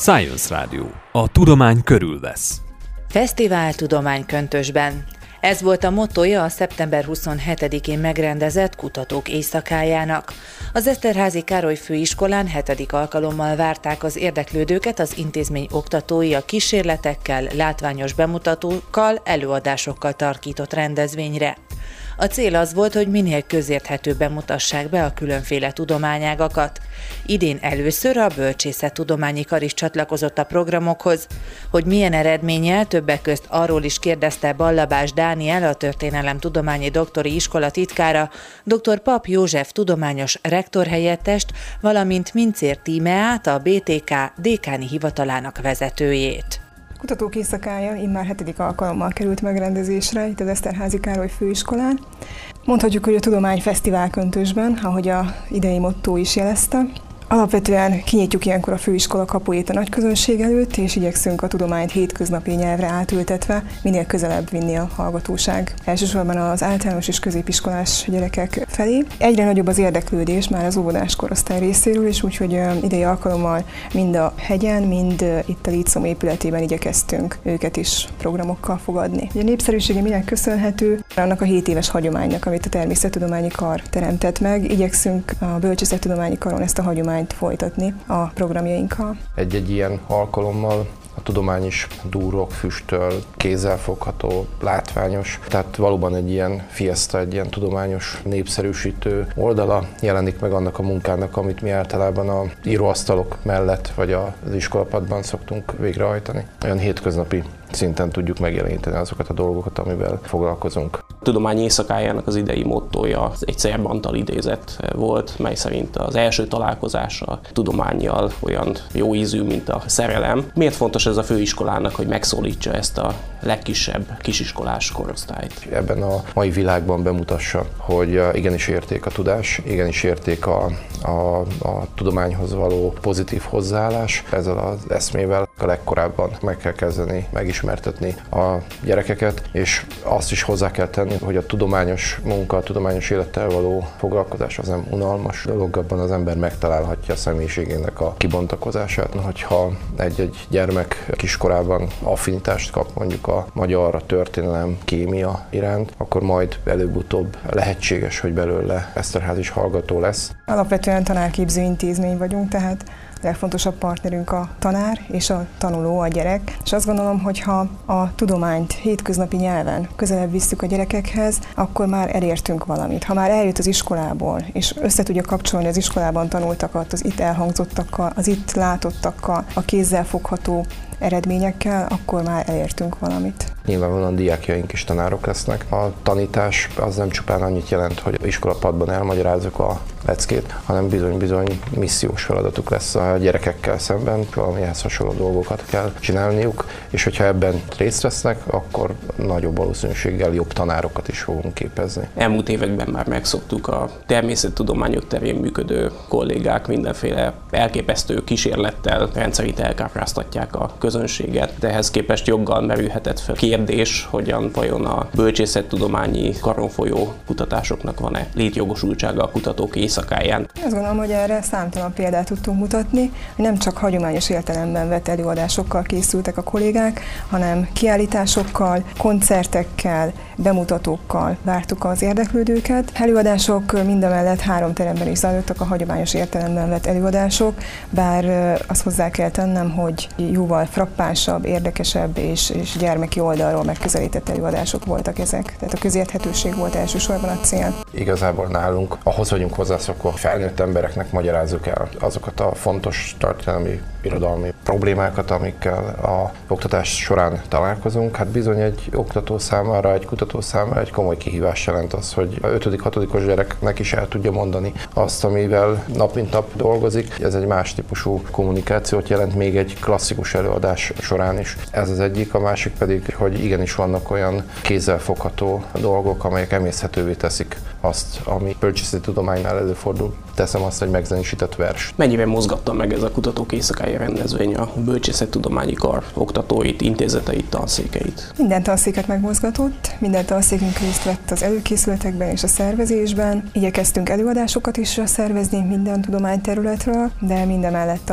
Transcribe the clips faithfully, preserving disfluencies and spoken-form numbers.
Science Radio. A tudomány körülvesz. Fesztivál Tudomány Köntösben. Ez volt a mottója a szeptember huszonhetedikén megrendezett Kutatók Éjszakájának. Az Eszterházy Károly Főiskolán hetedik alkalommal várták az érdeklődőket az intézmény oktatói a kísérletekkel, látványos bemutatókkal, előadásokkal tarkított rendezvényre. A cél az volt, hogy minél közérthetőbben mutassák be a különféle tudományágakat. Idén először a Bölcsészettudományi Kar is csatlakozott a programokhoz. Hogy milyen eredménnyel, többek közt arról is kérdezte Ballabás Dániel, a Történelemtudományi Doktori Iskola titkára, dr. Papp József tudományos rektorhelyettest, valamint Mincér Tímeát, a bé té ká dékáni hivatalának vezetőjét. Kutatók Éjszakája immár hetedik alkalommal került megrendezésre itt az Eszterházy Károly Főiskolán. Mondhatjuk, hogy a Tudomány Fesztivál Köntösben, ahogy az idei motto is jelezte. Alapvetően kinyitjuk ilyenkor a főiskola kapuit a nagyközönség előtt, és igyekszünk a tudományt hétköznapi nyelvre átültetve minél közelebb vinni a hallgatóság. Elsősorban az általános és középiskolás gyerekek felé. Egyre nagyobb az érdeklődés már az óvodás korosztály részéről is, úgyhogy idei alkalommal mind a hegyen, mind itt a Lícom épületében igyekeztünk őket is programokkal fogadni. A népszerűsége minek köszönhető? Annak a hét éves hagyománynak, amit a Természettudományi Kar teremtett meg. Igyekszünk a Bölcsészettudományi Karon ezt a hagyományt folytatni a programjainkkal. Egy-egy ilyen alkalommal a tudomány is dúrog, füstöl, kézzelfogható, látványos. Tehát valóban egy ilyen fiesta, egy ilyen tudományos népszerűsítő oldala jelenik meg annak a munkának, amit mi általában a íróasztalok mellett vagy az iskolapadban szoktunk végrehajtani. Olyan hétköznapi szinten tudjuk megjeleníteni azokat a dolgokat, amivel foglalkozunk. A Tudomány Éjszakájának az idei mottója egy Cerbantal idézet volt, mely szerint az első találkozás a tudománnyal olyan jó ízű, mint a szerelem. Miért fontos ez a főiskolának, hogy megszólítsa ezt a legkisebb kisiskolás korosztályt? Ebben a mai világban bemutassa, hogy igenis érték a tudás, igenis érték a, a, a tudományhoz való pozitív hozzáállás. Ezzel az eszmével a legkorábban meg kell kezdeni megismertetni a gyerekeket, és azt is hozzá kell tenni, hogy a tudományos munka, a tudományos élettel való foglalkozás az nem unalmas dolog, abban az ember megtalálhatja a személyiségének a kibontakozását. Hogyha egy-egy gyermek kiskorában affinitást kap mondjuk a magyar, a történelem, kémia iránt, akkor majd előbb-utóbb lehetséges, hogy belőle Eszterház is hallgató lesz. Alapvetően tanárképző intézmény vagyunk, tehát a legfontosabb partnerünk a tanár és a tanuló, a gyerek. És azt gondolom, hogy ha a tudományt hétköznapi nyelven közelebb visszük a gyerekekhez, akkor már elértünk valamit. Ha már eljött az iskolából, és össze tudja kapcsolni az iskolában tanultakat, az itt elhangzottakkal, az itt látottakkal, a kézzel fogható eredményekkel, akkor már elértünk valamit. Nyilvánvalóan diákjaink is tanárok lesznek. A tanítás az nem csupán annyit jelent, hogy iskolapadban elmagyarázzuk a leckét, hanem bizony-bizony missziós feladatuk lesz a gyerekekkel szemben, valamihez hasonló dolgokat kell csinálniuk, és hogyha ebben részt vesznek, akkor nagyobb valószínűséggel jobb tanárokat is fogunk képezni. Elmúlt években már megszoktuk a természettudományok terén működő kollégák mindenféle elképesztő kísérlettel rendszerint elkápráztatják a közönséget, de ehhez képest joggal merülhetett fel kérdés, hogyan vajon a bölcsészettudományi karon folyó kutatásoknak van-e létjogosultsága a Kutatók Éjszakáján. Azt gondolom, hogy erre számtalan példát tudtunk mutatni, hogy nem csak hagyományos értelemben vett előadásokkal készültek a kollégák, hanem kiállításokkal, koncertekkel, bemutatókkal vártuk az érdeklődőket. Előadások mindamellett három teremben is zajlottak, a hagyományos értelemben vett előadások, bár azt hozzá kell tennem, hogy jóval frappánsabb, érdekesebb és, és gyermeki oldalról megközelített előadások voltak ezek. Tehát a közérthetőség volt elsősorban a cél. Igazából nálunk ahhoz vagyunk hozzászokva, hogy felnőtt embereknek magyarázzuk el azokat a fontos történelmi, irodalmi problémákat, amikkel a oktatás során találkozunk. Hát bizony egy oktató számára, egy kutató számára egy komoly kihívás jelent az, hogy a ötödik-hatodikos gyereknek is el tudja mondani azt, amivel nap mint nap dolgozik. Ez egy más típusú kommunikációt jelent még egy klasszikus előadás során is. Ez az egyik, a másik pedig, hogy igenis vannak olyan kézzelfogható dolgok, amelyek emészhetővé teszik azt, ami bölcsészettudománynál előfordul. Teszem azt, hogy megzenésített vers. Mennyiben mozgatta meg ez a Kutatók Éjszakája rendezvény a Bölcsészettudományi Kar oktatóit, intézeteit, tanszékeit? Minden tanszéket megmozgatott, minden tanszékünk részt vett az előkészületekben és a szervezésben. Igyekeztünk előadásokat is szervezni minden tudományterületről, de mindemellett a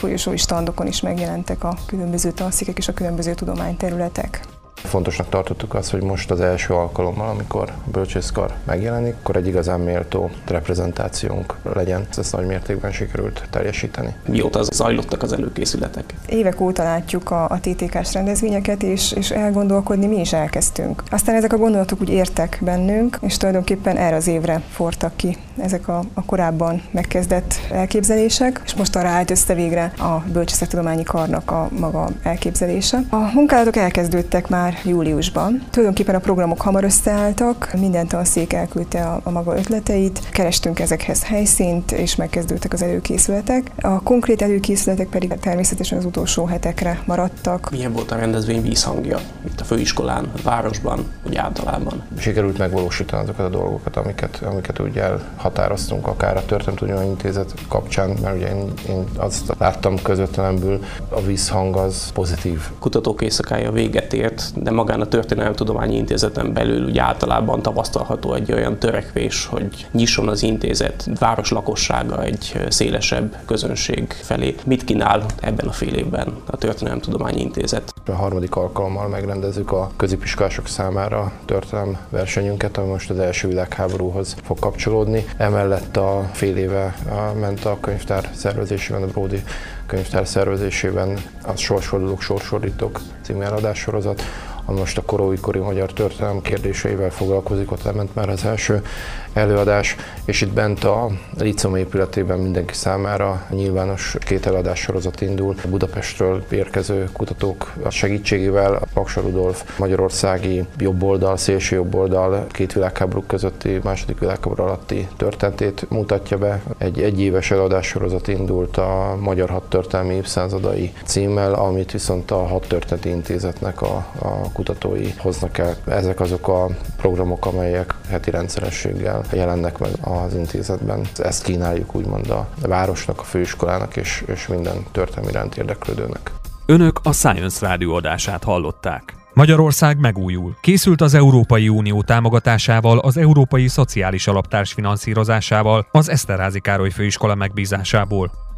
folyosói standokon is megjelentek a különböző tanszékek és a különböző tudományterületek. Fontosnak tartottuk azt, hogy most az első alkalommal, amikor a bölcsészkar megjelenik, akkor egy igazán méltó reprezentációnk legyen. Ezt nagy mértékben sikerült teljesíteni. Mióta zajlottak az előkészületek? Évek óta látjuk a, a té té ká-s rendezvényeket, és, és elgondolkodni mi is elkezdtünk. Aztán ezek a gondolatok úgy értek bennünk, és tulajdonképpen erre az évre fortak ki ezek a, a korábban megkezdett elképzelések, és most arra állt össze végre a Bölcsészettudományi Karnak a maga elképzelése. A munkálatok elkezdődtek már júliusban. Tulajdonképpen a programok hamar összeálltak, minden tanszék elküldte a, a maga ötleteit, kerestünk ezekhez helyszínt, és megkezdődtek az előkészületek. A konkrét előkészületek pedig természetesen az utolsó hetekre maradtak. Milyen volt a rendezvény vízhangja itt a főiskolán, a városban, úgy általában? Sikerült megvalósítani azokat a dolgokat, amiket, amiket úgy elhatároztunk, akár a Történelemtudományi Intézet kapcsán, mert ugye én, én azt láttam közvetlenül, a vízhang az pozitív. Kutatók éjszakája véget ért, de magán a Történelemtudományi Intézeten belül úgy általában tapasztalható egy olyan törekvés, hogy nyisson az intézet város lakossága egy szélesebb közönség felé. Mit kínál ebben a fél évben a Történelemtudományi Intézet? A harmadik alkalommal megrendezzük a középiskolások számára történelem versenyünket, ami most az első világháborúhoz fog kapcsolódni. Emellett a fél éve ment a könyvtár szervezésében, a Bródi könyvtár szervezésében a Sorsfordulók, Sorsfordítók című eladássorozat, ami most a korói-kori magyar történelem kérdéseivel foglalkozik, ott lement már az első előadás, és itt bent a Líceum épületében mindenki számára nyilvános két előadássorozat indul. A Budapestről érkező kutatók segítségével a Paksa Rudolf magyarországi jobboldal, szélső jobboldal két világháború közötti, második világháború alatti történetét mutatja be. Egy egyéves előadássorozat indult a Magyar Hadtörténelmi Évszázadai címmel, amit viszont a Hadtörténeti Intézetnek a, a kutatói hoznak el. Ezek azok a programok, amelyek heti rendszerességgel jelennek meg az intézetben. Ezt kínáljuk úgymond a városnak, a főiskolának és, és minden történelmi iránt érdeklődőnek. Önök a Science Rádió adását hallották. Magyarország megújul. Készült az Európai Unió támogatásával, az Európai Szociális Alap társfinanszírozásával, az Eszterházy Károly Főiskola megbízásából.